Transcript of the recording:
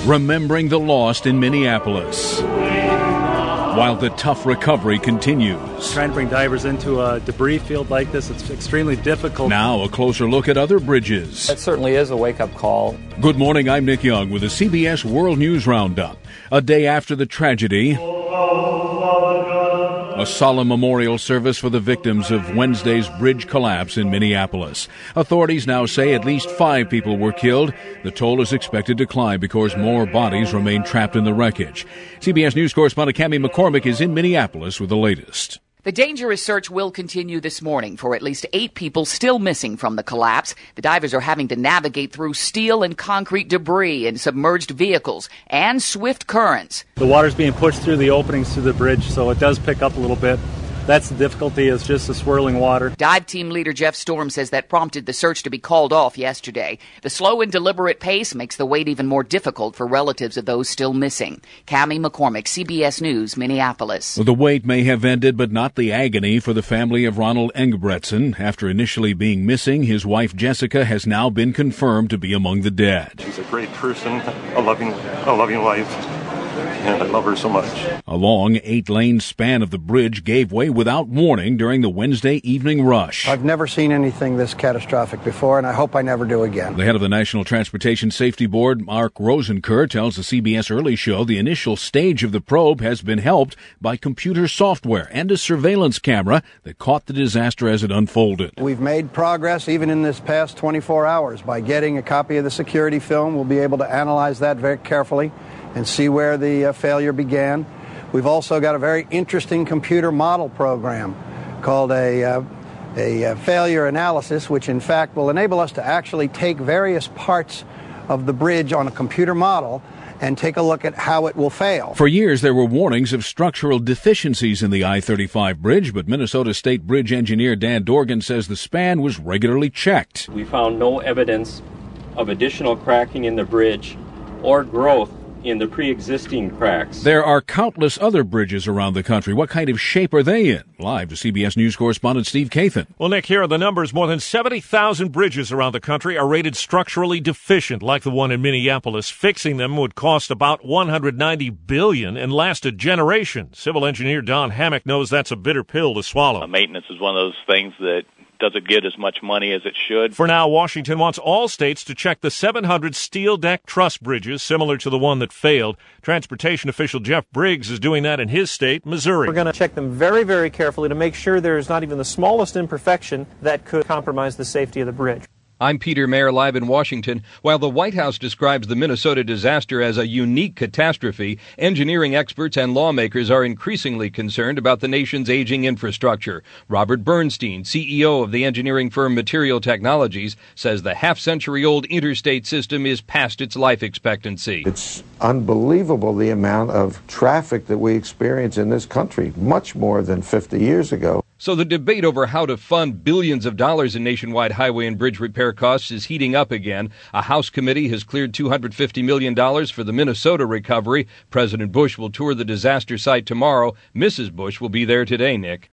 remembering the lost in Minneapolis, while the tough recovery continues. Trying to bring divers into a debris field like this, it's extremely difficult. Now a closer look at other bridges. It certainly is a wake-up call. Good morning, I'm Nick Young with the CBS World News Roundup. A day after the tragedy, a solemn memorial service for the victims of Wednesday's bridge collapse in Minneapolis. Authorities now say at least 5 people were killed. The toll is expected to climb because more bodies remain trapped in the wreckage. CBS News correspondent Cammie McCormick is in Minneapolis with the latest. The dangerous search will continue this morning for at least 8 people still missing from the collapse. The divers are having to navigate through steel and concrete debris in submerged vehicles and swift currents. The water's being pushed through the openings to the bridge, so it does pick up a little bit. That's the difficulty, is just the swirling water. Dive team leader Jeff Storm says that prompted the search to be called off yesterday. The slow and deliberate pace makes the wait even more difficult for relatives of those still missing. Cammie McCormick, CBS News, Minneapolis. The wait may have ended, but not the agony for the family of Ronald Engebretson. After initially being missing, his wife Jessica has now been confirmed to be among the dead. She's a great person, a loving wife. And I love her so much. A long 8-lane span of the bridge gave way without warning during the Wednesday evening rush. I've never seen anything this catastrophic before, and I hope I never do again. The head of the National Transportation Safety Board, Mark Rosenker, tells the CBS Early Show the initial stage of the probe has been helped by computer software and a surveillance camera that caught the disaster as it unfolded. We've made progress even in this past 24 hours. By getting a copy of the security film, we'll be able to analyze that very carefully and see where the failure began. We've also got a very interesting computer model program called a failure analysis, which in fact will enable us to actually take various parts of the bridge on a computer model and take a look at how it will fail. For years, there were warnings of structural deficiencies in the I-35 bridge, but Minnesota State Bridge engineer Dan Dorgan says the span was regularly checked. We found no evidence of additional cracking in the bridge or growth in the pre-existing cracks. There are countless other bridges around the country. What kind of shape are they in? Live to CBS News correspondent Steve Kathan. Well, Nick, here are the numbers. More than 70,000 bridges around the country are rated structurally deficient, like the one in Minneapolis. Fixing them would cost about $190 billion and last a generation. Civil engineer Don Hammock knows that's a bitter pill to swallow. Maintenance is one of those things that doesn't get as much money as it should. For now, Washington wants all states to check the 700 steel deck truss bridges, similar to the one that failed. Transportation official Jeff Briggs is doing that in his state, Missouri. We're going to check them very, very carefully to make sure there is not even the smallest imperfection that could compromise the safety of the bridge. I'm Peter Mayer, live in Washington. While the White House describes the Minnesota disaster as a unique catastrophe, engineering experts and lawmakers are increasingly concerned about the nation's aging infrastructure. Robert Bernstein, CEO of the engineering firm Material Technologies, says the half-century-old interstate system is past its life expectancy. It's unbelievable the amount of traffic that we experience in this country, much more than 50 years ago. So the debate over how to fund billions of dollars in nationwide highway and bridge repair costs is heating up again. A House committee has cleared $250 million for the Minnesota recovery. President Bush will tour the disaster site tomorrow. Mrs. Bush will be there today, Nick.